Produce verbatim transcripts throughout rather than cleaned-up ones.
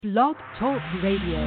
Blog Talk Radio.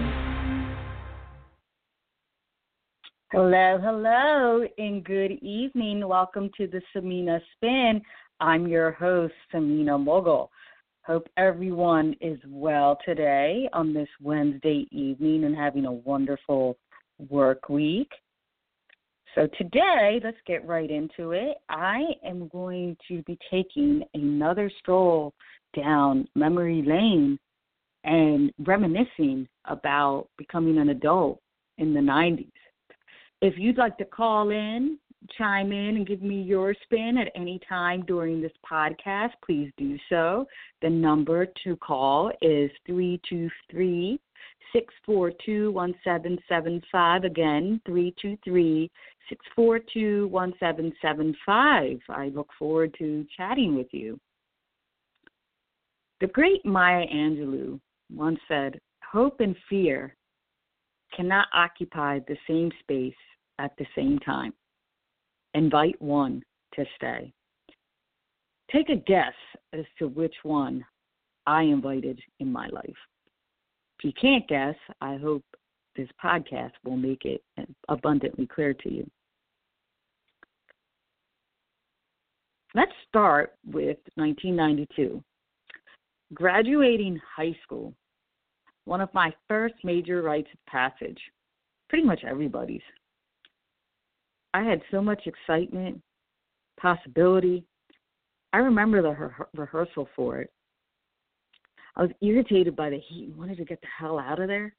Hello, hello, and good evening. Welcome to the Samina Spin. I'm your host, Samina Mogul. Hope everyone is well today on this Wednesday evening and having a wonderful work week. So today, let's get right into it. I am going to be taking another stroll down memory lane and reminiscing about becoming an adult in the nineties. If you'd like to call in, chime in, and give me your spin at any time during this podcast, please do so. The number to call is three two three, six four two, one seven seven five. Again, three two three, six four two, one seven seven five. I look forward to chatting with you. The great Maya Angelou once said, "Hope and fear cannot occupy the same space at the same time. Invite one to stay." Take a guess as to which one I invited in my life. If you can't guess, I hope this podcast will make it abundantly clear to you. Let's start with nineteen ninety-two. Graduating high school, one of my first major rites of passage, pretty much everybody's. I had so much excitement, possibility. I remember the re- rehearsal for it. I was irritated by the heat and wanted to get the hell out of there.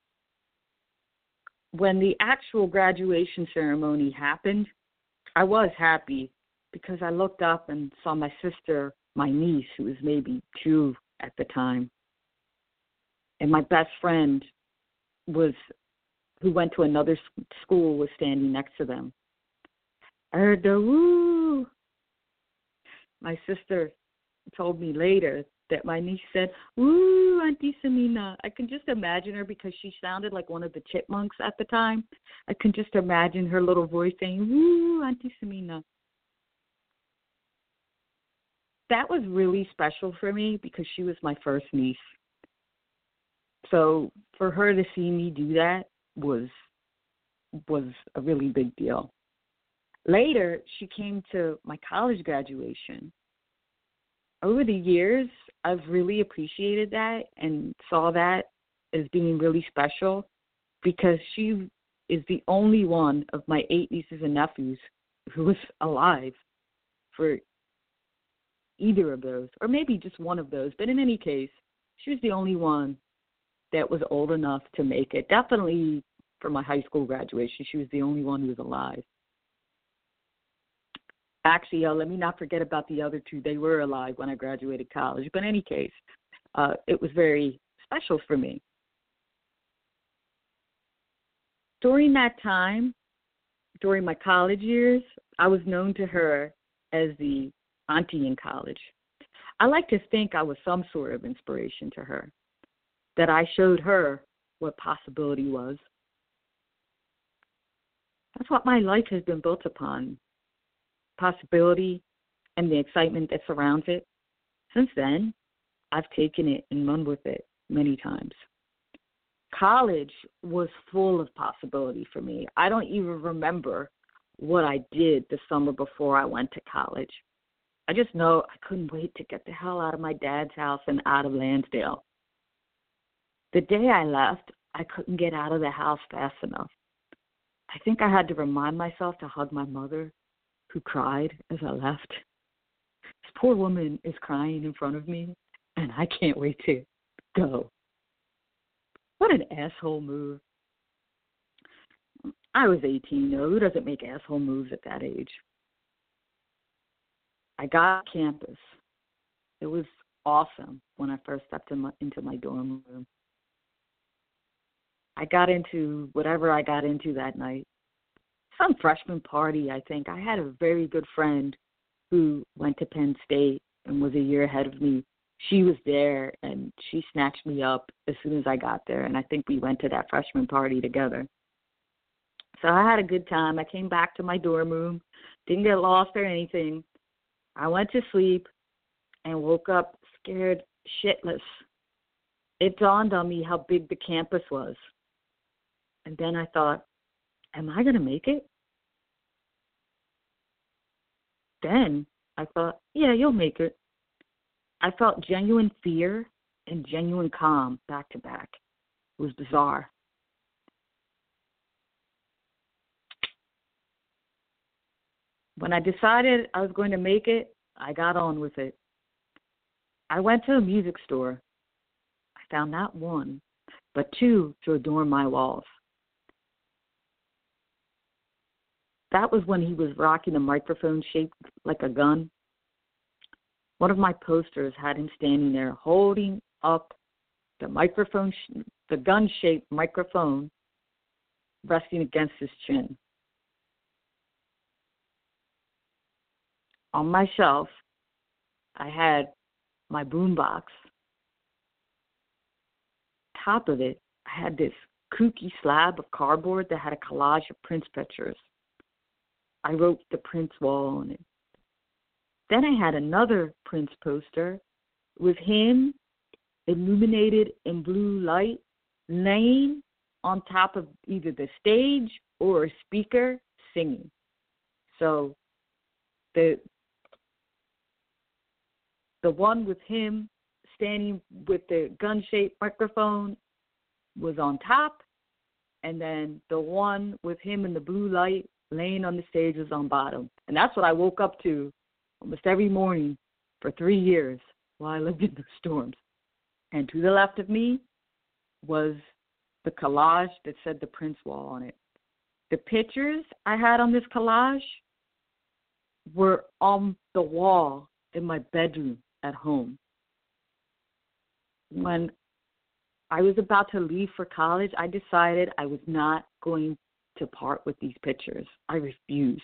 When the actual graduation ceremony happened, I was happy because I looked up and saw my sister, my niece, who was maybe two at the time, and my best friend was, who went to another school, was standing next to them. I heard the woo. My sister told me later that my niece said, "Woo, Auntie Samina." I can just imagine her because she sounded like one of the chipmunks at the time. I can just imagine her little voice saying, "Woo, Auntie Samina." That was really special for me because she was my first niece. So for her to see me do that was was a really big deal. Later, she came to my college graduation. Over the years, I've really appreciated that and saw that as being really special because she is the only one of my eight nieces and nephews who was alive for either of those, or maybe just one of those. But in any case, she was the only one that was old enough to make it. Definitely for my high school graduation, she was the only one who was alive. Actually, uh, let me not forget about the other two. They were alive when I graduated college. But in any case, uh, it was very special for me. During that time, during my college years, I was known to her as the auntie in college. I like to think I was some sort of inspiration to her, that I showed her what possibility was. That's what my life has been built upon, possibility and the excitement that surrounds it. Since then, I've taken it and run with it many times. College was full of possibility for me. I don't even remember what I did the summer before I went to college. I just know I couldn't wait to get the hell out of my dad's house and out of Lansdale. The day I left, I couldn't get out of the house fast enough. I think I had to remind myself to hug my mother, who cried as I left. This poor woman is crying in front of me, and I can't wait to go. What an asshole move. I was eighteen, though. Who doesn't make asshole moves at that age? I got campus. It was awesome when I first stepped in my, into my dorm room. I got into whatever I got into that night. Some freshman party, I think. I had a very good friend who went to Penn State and was a year ahead of me. She was there, and she snatched me up as soon as I got there, and I think we went to that freshman party together. So I had a good time. I came back to my dorm room, didn't get lost or anything. I went to sleep and woke up scared shitless it dawned on me how big the campus was. And then I thought, am I going to make it? Then I thought, yeah, you'll make it. I felt genuine fear and genuine calm back to back. It was bizarre. When I decided I was going to make it, I got on with it. I went to a music store. I found not one, but two to adorn my walls. That was when he was rocking a microphone shaped like a gun. One of my posters had him standing there holding up the microphone, the gun-shaped microphone resting against his chin. On my shelf, I had my boombox. Top of it, I had this kooky slab of cardboard that had a collage of Prince pictures. I wrote the Prince wall on it. Then I had another Prince poster with him illuminated in blue light, laying on top of either the stage or a speaker singing. So the the one with him standing with the gun-shaped microphone was on top, and then the one with him in the blue light laying on the stage was on bottom. And that's what I woke up to almost every morning for three years while I lived in the storms. And to the left of me was the collage that said the Prince wall on it. The pictures I had on this collage were on the wall in my bedroom at home. When I was about to leave for college, I decided I was not going to part with these pictures. I refused.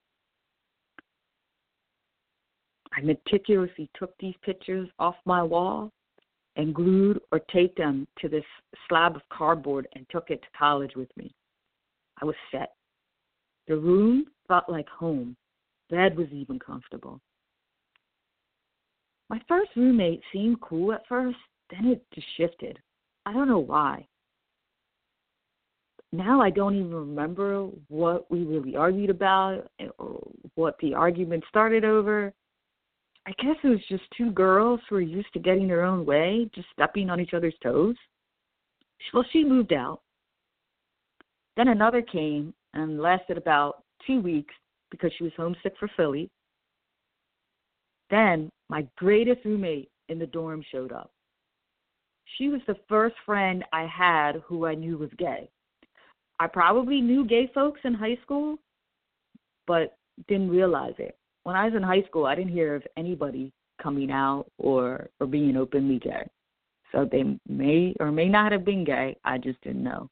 I meticulously took these pictures off my wall and glued or taped them to this slab of cardboard and took it to college with me. I was set. The room felt like home. Bed was even comfortable. My first roommate seemed cool at first, then it just shifted. I don't know why. Now I don't even remember what we really argued about or what the argument started over. I guess it was just two girls who were used to getting their own way, just stepping on each other's toes. Well, she moved out. Then another came and lasted about two weeks because she was homesick for Philly. Then my greatest roommate in the dorm showed up. She was the first friend I had who I knew was gay. I probably knew gay folks in high school, but didn't realize it. When I was in high school, I didn't hear of anybody coming out or, or being openly gay. So they may or may not have been gay. I just didn't know.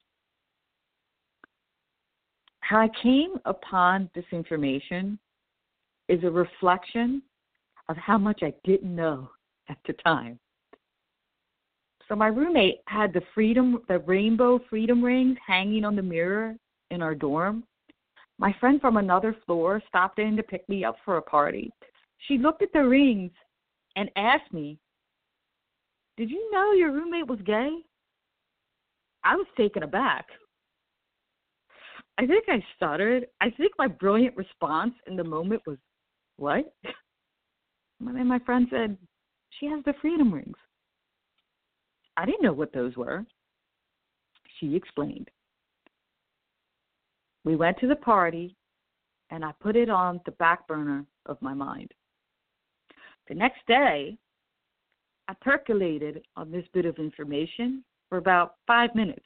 How I came upon this information is a reflection of how much I didn't know at the time. So my roommate had the freedom, the rainbow freedom rings hanging on the mirror in our dorm. My friend from another floor stopped in to pick me up for a party. She looked at the rings and asked me, "Did you know your roommate was gay?" I was taken aback. I think I stuttered. I think my brilliant response in the moment was, "What?" And then my friend said, "She has the freedom rings." I didn't know what those were. She explained. We went to the party, and I put it on the back burner of my mind. The next day, I percolated on this bit of information for about five minutes.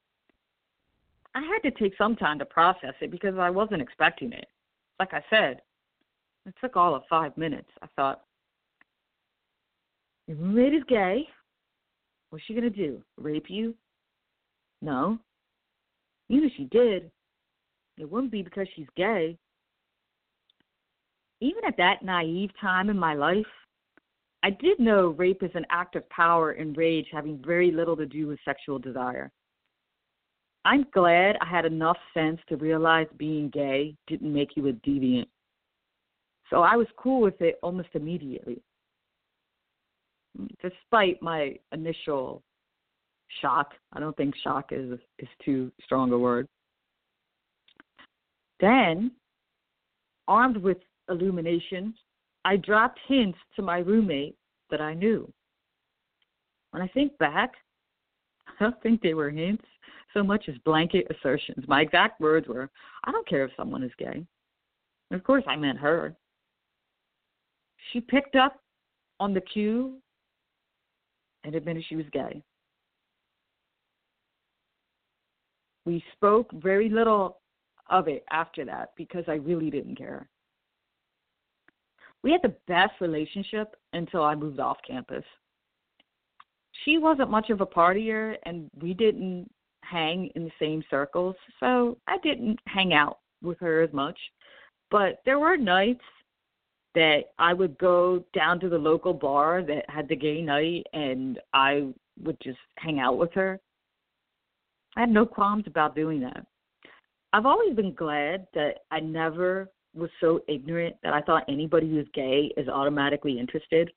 I had to take some time to process it because I wasn't expecting it. Like I said, it took all of five minutes. I thought, your roommate is gay. What's she going to do? Rape you? No. Even if she did, it wouldn't be because she's gay. Even at that naive time in my life, I did know rape is an act of power and rage having very little to do with sexual desire. I'm glad I had enough sense to realize being gay didn't make you a deviant. So I was cool with it almost immediately. Despite my initial shock. I don't think shock is is too strong a word. Then, armed with illumination, I dropped hints to my roommate that I knew. When I think back, I don't think they were hints so much as blanket assertions. My exact words were, I don't care if someone is gay. And of course, I meant her. She picked up on the cue and admitted she was gay. We spoke very little of it after that because I really didn't care. We had the best relationship until I moved off campus. She wasn't much of a partier, and we didn't hang in the same circles, so I didn't hang out with her as much. But there were nights that I would go down to the local bar that had the gay night, and I would just hang out with her. I had no qualms about doing that. I've always been glad that I never was so ignorant that I thought anybody who was gay is automatically interested.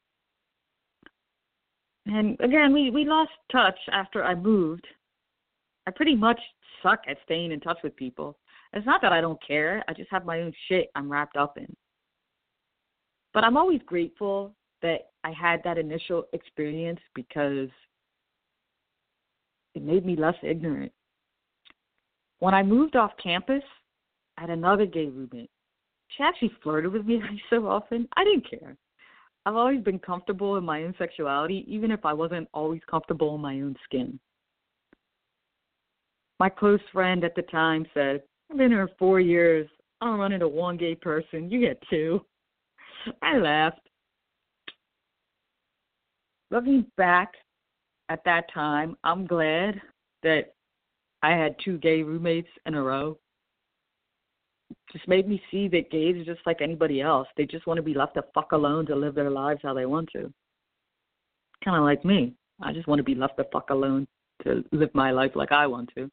And again, we, we lost touch after I moved. I pretty much suck at staying in touch with people. It's not that I don't care. I just have my own shit I'm wrapped up in. But I'm always grateful that I had that initial experience because it made me less ignorant. When I moved off campus, I had another gay roommate. She actually flirted with me so often. I didn't care. I've always been comfortable in my own sexuality, even if I wasn't always comfortable in my own skin. My close friend at the time said, I've been here four years. I don't run into one gay person. You get two. I laughed. Looking back at that time, I'm glad that I had two gay roommates in a row. It just made me see that gays are just like anybody else. They just want to be left the fuck alone to live their lives how they want to. Kind of like me. I just want to be left the fuck alone to live my life like I want to.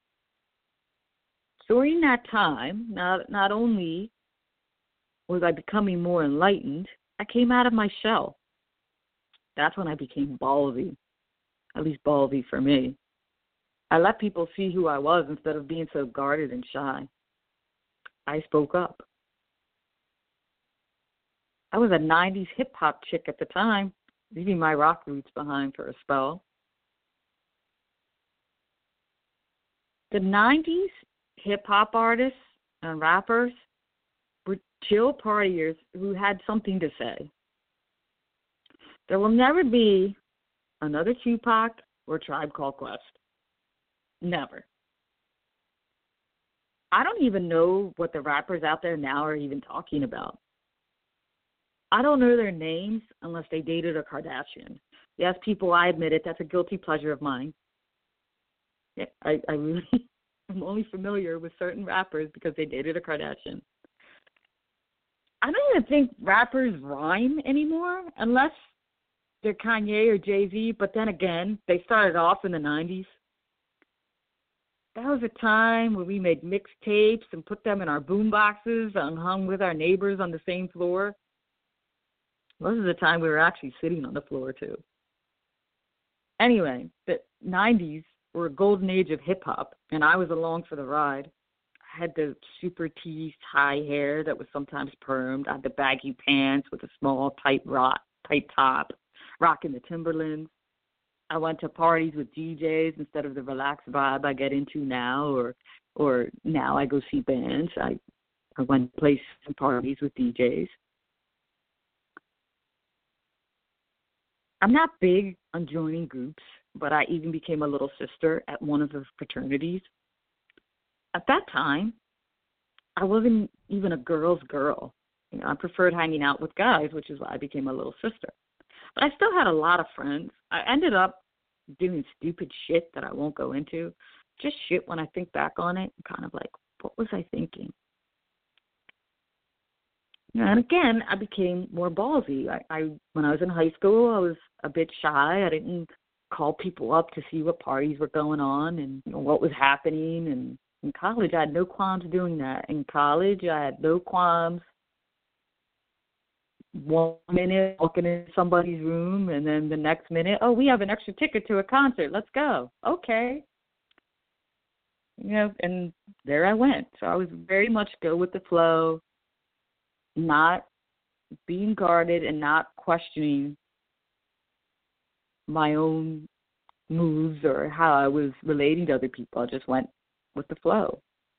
During that time, not, not only was I becoming more enlightened, I came out of my shell. That's when I became ballsy, at least ballsy for me. I let people see who I was instead of being so guarded and shy. I spoke up. I was a nineties hip-hop chick at the time, leaving my rock roots behind for a spell. The nineties hip-hop artists and rappers were chill partiers who had something to say. There will never be another Tupac or Tribe Called Quest. Never. I don't even know what the rappers out there now are even talking about. I don't know their names unless they dated a Kardashian. Yes, people, I admit it. That's a guilty pleasure of mine. Yeah, I, I really am only familiar with certain rappers because they dated a Kardashian. I don't even think rappers rhyme anymore unless they're Kanye or Jay-Z, but then again, they started off in the nineties. That was a time where we made mixtapes and put them in our boom boxes and hung with our neighbors on the same floor. Most of the time we were actually sitting on the floor, too. Anyway, the nineties were a golden age of hip-hop, and I was along for the ride. I had the super teased high hair that was sometimes permed. I had the baggy pants with a small, tight, rock, tight top, rocking the Timberlands. I went to parties with D Js instead of the relaxed vibe I get into now, or or now I go see bands. I, I went to places and parties with D Js. I'm not big on joining groups, but I even became a little sister at one of the fraternities. At that time, I wasn't even a girl's girl. You know, I preferred hanging out with guys, which is why I became a little sister. But I still had a lot of friends. I ended up doing stupid shit that I won't go into. Just shit when I think back on it. I'm kind of like, what was I thinking? And again, I became more ballsy. I, I when I was in high school, I was a bit shy. I didn't call people up to see what parties were going on and you know, what was happening. And in college, I had no qualms doing that. In college, I had no qualms one minute walking in somebody's room, and then the next minute, oh, we have an extra ticket to a concert. Let's go. Okay. You know, and there I went. So I was very much go with the flow, not being guarded and not questioning my own moves or how I was relating to other people. I just went with the flow.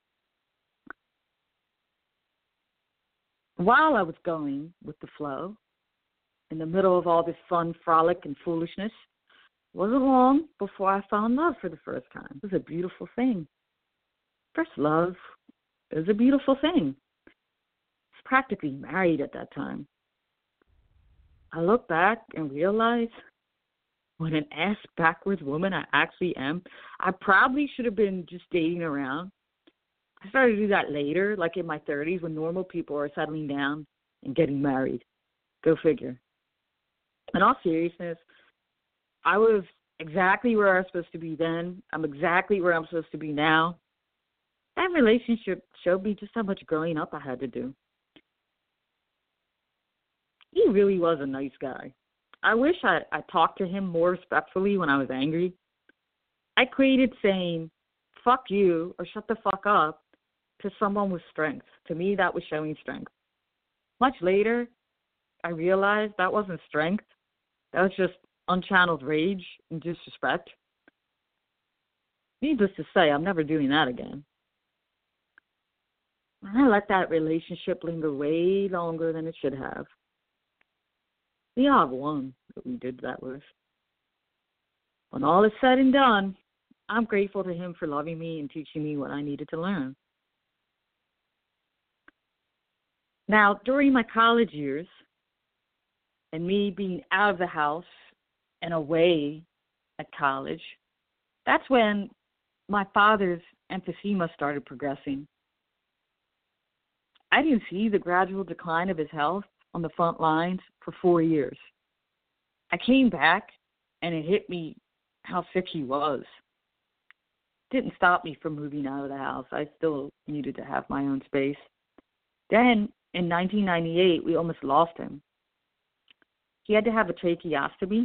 While I was going with the flow, in the middle of all this fun, frolic, and foolishness, wasn't long before I found love for the first time. It was a beautiful thing. First love is a beautiful thing. I was practically married at that time. I look back and realize what an ass-backwards woman I actually am. I probably should have been just dating around. I started to do that later, like in my thirties, when normal people are settling down and getting married. Go figure. In all seriousness, I was exactly where I was supposed to be then. I'm exactly where I'm supposed to be now. That relationship showed me just how much growing up I had to do. He really was a nice guy. I wish I, I talked to him more respectfully when I was angry. I equated saying, fuck you, or shut the fuck up, to someone with strength. To me, that was showing strength. Much later, I realized that wasn't strength. That was just unchanneled rage and disrespect. Needless to say, I'm never doing that again. I let that relationship linger way longer than it should have. We all have one that we did that with. When all is said and done, I'm grateful to him for loving me and teaching me what I needed to learn. Now, during my college years, and me being out of the house and away at college, that's when my father's emphysema started progressing. I didn't see the gradual decline of his health on the front lines for four years. I came back, and it hit me how sick he was. It didn't stop me from moving out of the house. I still needed to have my own space. Then, in nineteen ninety-eight, we almost lost him. He had to have a tracheostomy.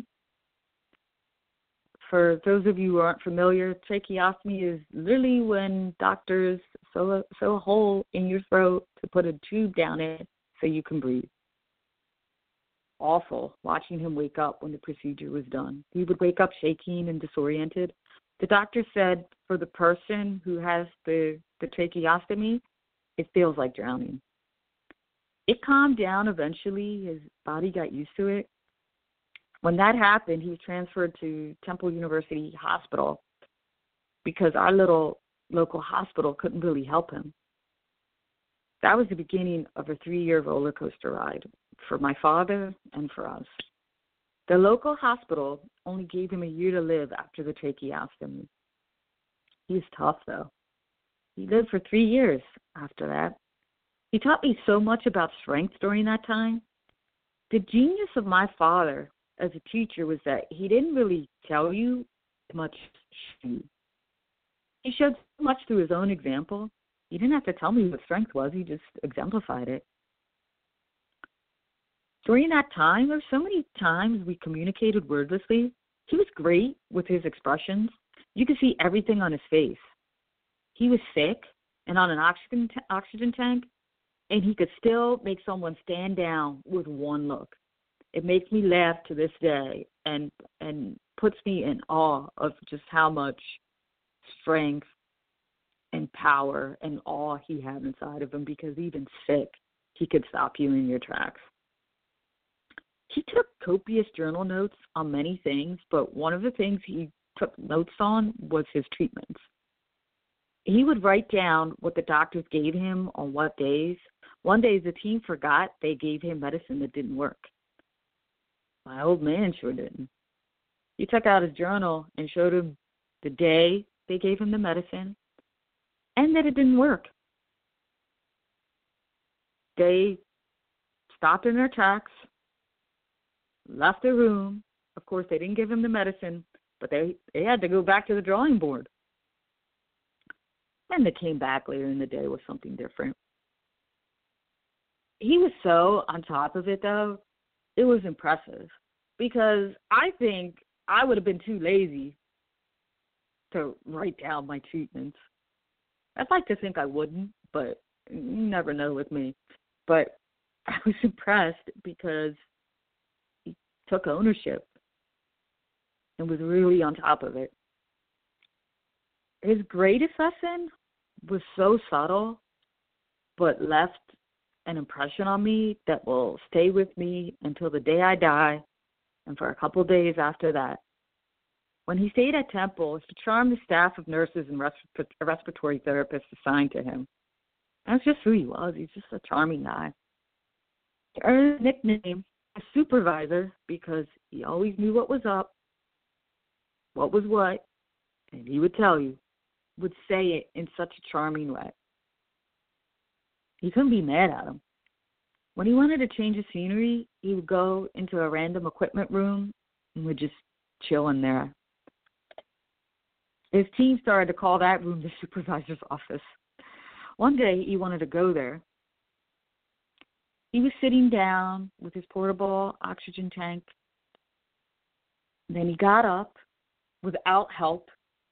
For those of you who aren't familiar, tracheostomy is literally when doctors sew a, sew a hole in your throat to put a tube down it so you can breathe. Awful watching him wake up when the procedure was done. He would wake up shaking and disoriented. The doctor said for the person who has the, the tracheostomy, it feels like drowning. It calmed down eventually. His body got used to it. When that happened, he was transferred to Temple University Hospital because our little local hospital couldn't really help him. That was the beginning of a three-year roller coaster ride for my father and for us. The local hospital only gave him a year to live after the tracheostomy. He was tough, though. He lived for three years after that. He taught me so much about strength during that time. The genius of my father as a teacher was that he didn't really tell you much. He showed so much through his own example. He didn't have to tell me what strength was. He just exemplified it. During that time, there were so many times we communicated wordlessly. He was great with his expressions. You could see everything on his face. He was sick and on an oxygen, t- oxygen tank, and he could still make someone stand down with one look. It makes me laugh to this day and and puts me in awe of just how much strength and power and awe he had inside of him, because even sick, he could stop you in your tracks. He took copious journal notes on many things, but one of the things he took notes on was his treatments. He would write down what the doctors gave him on what days. One day the team forgot they gave him medicine that didn't work. My old man sure didn't. He took out his journal and showed him the day they gave him the medicine and that it didn't work. They stopped in their tracks, left the room. Of course, they didn't give him the medicine, but they, they had to go back to the drawing board. And they came back later in the day with something different. he was so on top of it, though. It was impressive because I think I would have been too lazy to write down my treatments. I'd like to think I wouldn't, but you never know with me. But I was impressed because he took ownership and was really on top of it. His greatest lesson was so subtle, but left an impression on me that will stay with me until the day I die and for a couple of days after that. When he stayed at Temple, he charmed the staff of nurses and resp- respiratory therapists assigned to him. That's just who he was. He's just a charming guy. He earned the nickname a supervisor because he always knew what was up, what was what, and he would tell you, would say it in such a charming way. You couldn't be mad at him. When he wanted to change the scenery, he would go into a random equipment room and would just chill in there. His team started to call that room the supervisor's office. One day, he wanted to go there. He was sitting down with his portable oxygen tank. Then he got up without help,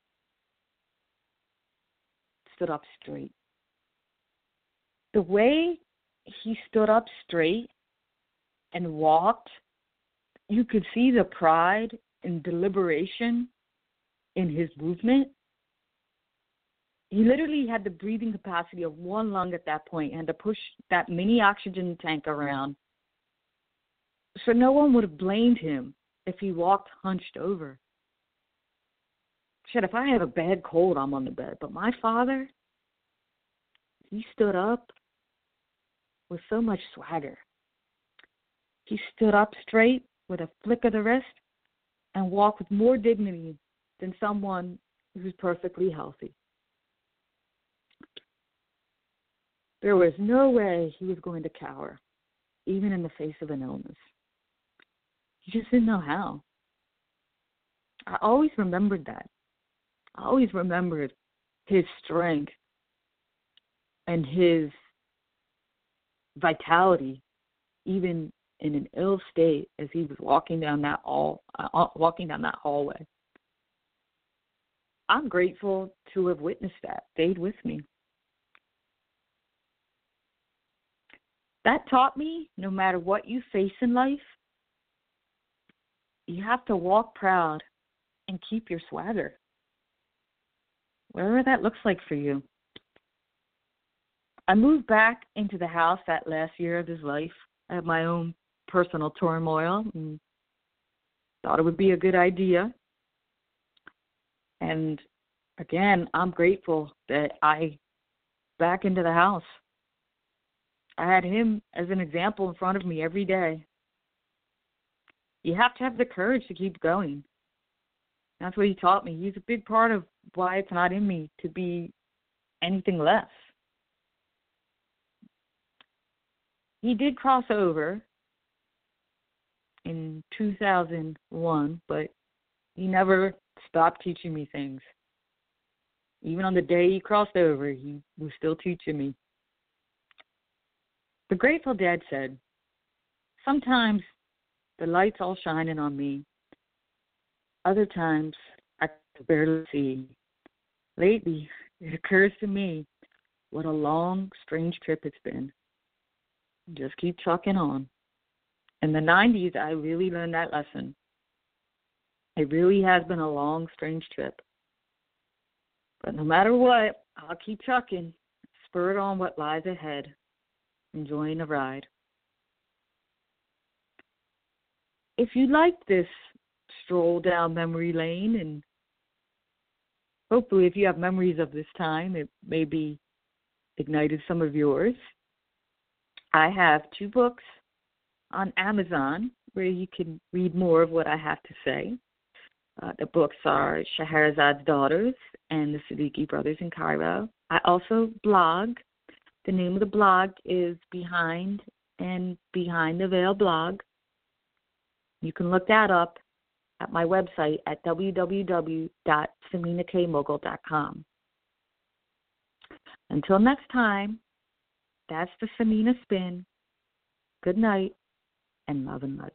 stood up straight. The way he stood up straight and walked, you could see the pride and deliberation in his movement. He literally had the breathing capacity of one lung at that point and to push that mini oxygen tank around. So no one would have blamed him if he walked hunched over. Shit, if I have a bad cold, I'm on the bed. But my father, he stood up with so much swagger. He stood up straight with a flick of the wrist and walked with more dignity than someone who's perfectly healthy. There was no way he was going to cower, even in the face of an illness. He just didn't know how. I always remembered that. I always remembered his strength and his vitality, even in an ill state, as he was walking down that hall, uh, walking down that hallway. I'm grateful to have witnessed that, stayed with me. That taught me, no matter what you face in life, you have to walk proud and keep your swagger, whatever that looks like for you. I moved back into the house that last year of his life. I had my own personal turmoil and thought it would be a good idea. And again, I'm grateful that I back into the house. I had him as an example in front of me every day. You have to have the courage to keep going. That's what he taught me. He's a big part of why it's not in me to be anything less. He did cross over in two thousand one, but he never stopped teaching me things. Even on the day he crossed over, he was still teaching me. The Grateful Dead said, sometimes the light's all shining on me. Other times I can barely see. Lately, it occurs to me what a long, strange trip it's been. Just keep trucking on. In the nineties, I really learned that lesson. It really has been a long, strange trip. But no matter what, I'll keep trucking, spurred on what lies ahead, enjoying the ride. If you like this stroll down memory lane, and hopefully if you have memories of this time, it maybe ignited some of yours, I have two books on Amazon where you can read more of what I have to say. Uh, the books are Scheherazad's Daughters and The Siddiqui Brothers in Cairo. I also blog. The name of the blog is Behind and Behind the Veil blog. You can look that up at my website at w w w dot samina k mogul dot com. Until next time, that's the Samina Spin. Good night and love and light.